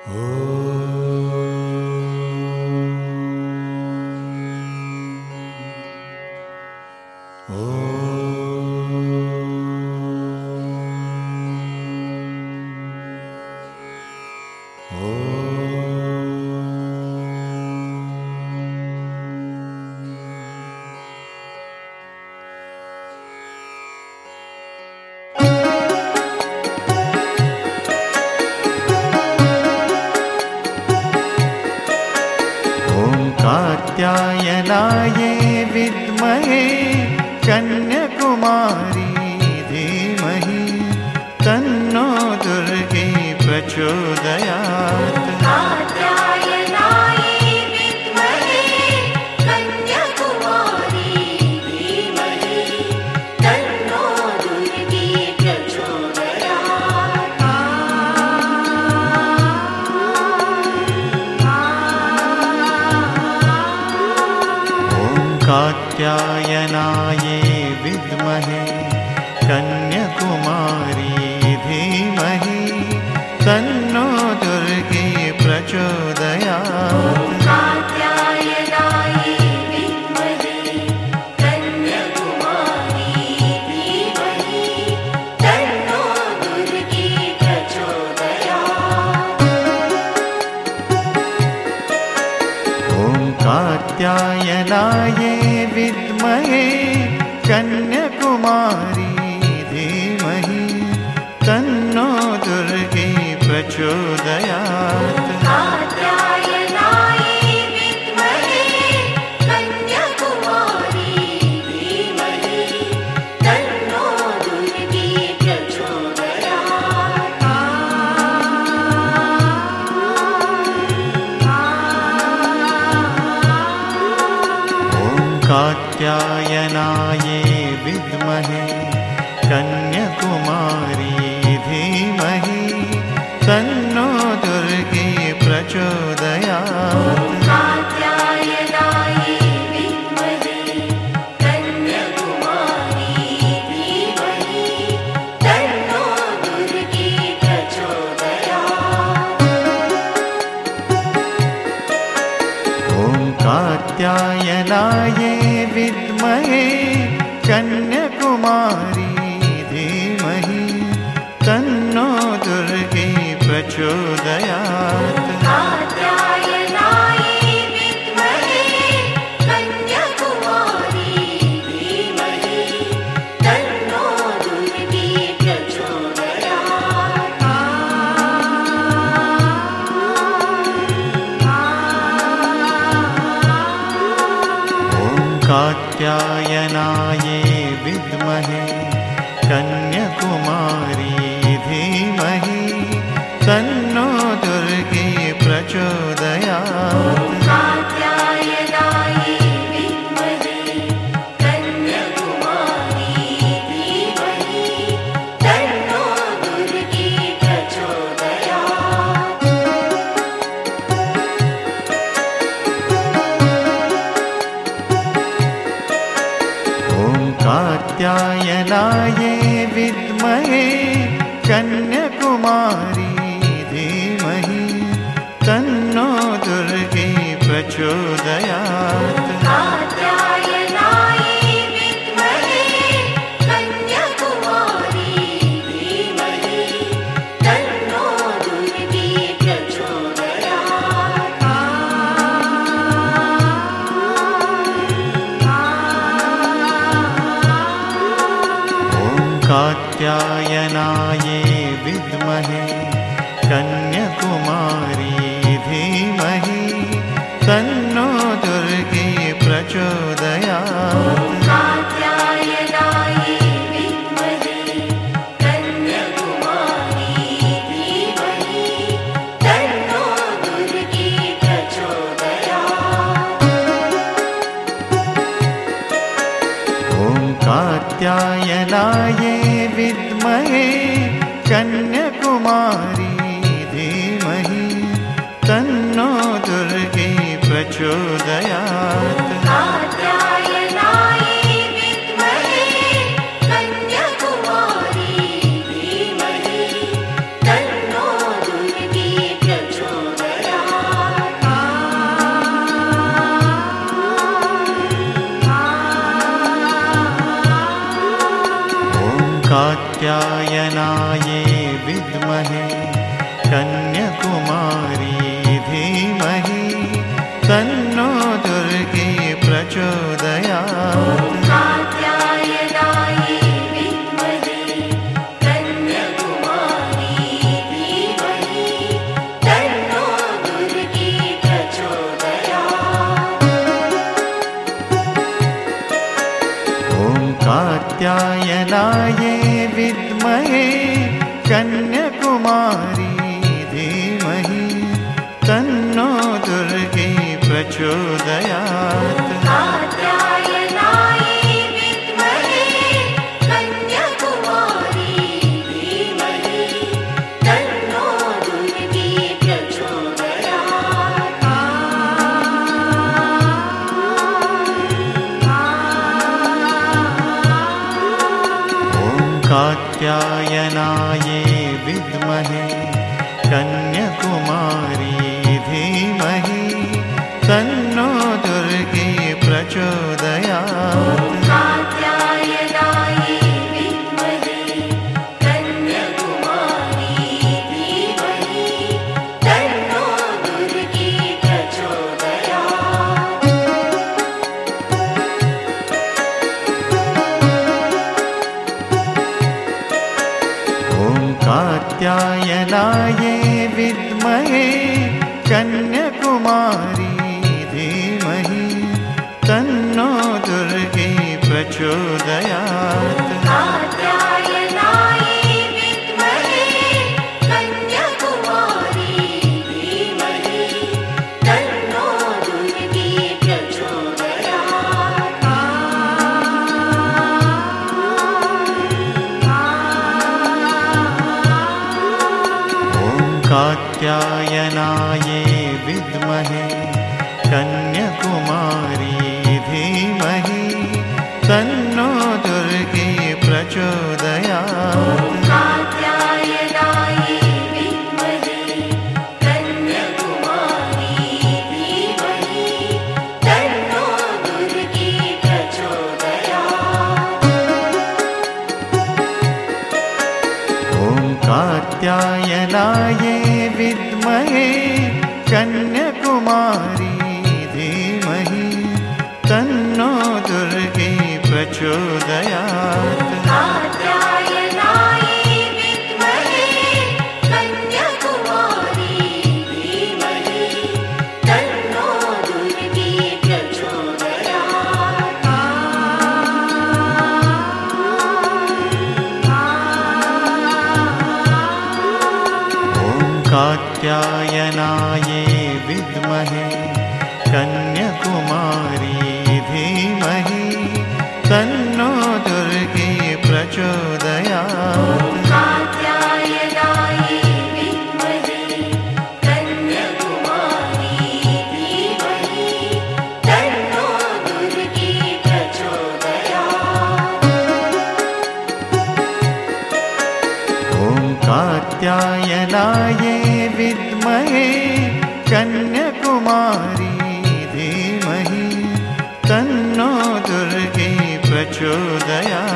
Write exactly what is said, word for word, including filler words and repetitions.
कात्यायनाय विद्महे कन्याकुमारी धीमहि तन्नो दुर्गे प्रचोदयात्। कात्यायनाय विद्महे कन्याकुमारी धीमहि तन्नो दुर्गे प्रचोदयात्। कात्यायनाय विद्महे कन्याकुमारी धीमहि तन्नो दुर्गे प्रचोदयात्। कात्यायनाय विद्महे कन्याकुमारी धीमहि तन्नो दुर्गे प्रचोदयात्। कात्यायनाय विद्महे कन्याकुमारी धीमहि तन्नो दुर्गे प्रचोदयात्। कात्यायनाय विद्महे कन्याकुमारी धीमहि तन्नो दुर्गे प्रचोदयात्। कात्यायनाय विद्महे कन्याकुमारी धीमहि तन्नो दुर्गे प्रचोदयात्। कात्यायनाय विद्महे कन्याकुमारी धीमहि तन्नो दुर्गे प्रचोदयात्। कात्यायनाय विद्महे कन्याकुमारी धीमहि तन्नो दुर्गे प्रचोदयात्। कात्यायनाय विद्महे कन्याकुमारी धीमहि तन्नो दुर्गे प्रचोदयात्। कात्यायनाये विद्महे कन्याकुमारी धीमहि तन्नो दुर्गे प्रचोदयात्। कात्यायनाये विद्महे कन्याकुमारी धीमहि तन्नो दुर्गे प्रचोदयात्। ॐ कात्यायनाये विद्महे कन्याकुमारी धीमहि तन्नो दुर्गे प्रचोदयात्। कात्यायनाये विद्महे कन्याकुमारी धीमहि तन्नो दुर्गे प्रचोदयात्। ॐ कात्यायनाये विद्महे कन्याकुमारी धीमहि तन्नो दुर्गे प्रचोदयात्। कात्यायनाये विद्महे कन्याकुमारी धीमहि तन्नो दुर्गे प्रचोदयात्। ॐ कात्यायनाये विद्महे कन्याकुमारी धीमहि तन्नो दुर्गे प्रचोदयात्। कात्यायनाये विद्महे कन्याकुमारी धीमहि तन्नो दुर्गे प्रचोदयात्। ॐ कात्यायनाये विद्महे कन्याकुमारी धीमहि तन्नो दुर्गे प्रचोदयात्। कात्यायनाये विद्महे कन्याकुमारी धीमहि तन्नो दुर्गे प्रचोदयात्। ॐ कात्यायनाये विद्महे कन्याकुमारी धीमहि तन्नो दुर्गे प्रचोदयात्। कात्यायनाये विद्महे कन्याकुमारी धीमहि तन्नो दुर्गे प्रचोदयात्। ॐ कात्यायनाये विद्महे कन्याकुमारी धीमहि तन्नो दुर्गे प्रचोदयात्। कात्यायनाये विद्महे कन्याकुमारी धीमहि तन्नो दुर्गे प्रचोदयात्। ॐ कात्यायनाये विद्महे कन्याकुमारी धीमहि तन्नो दुर्गे प्रचोदयात्।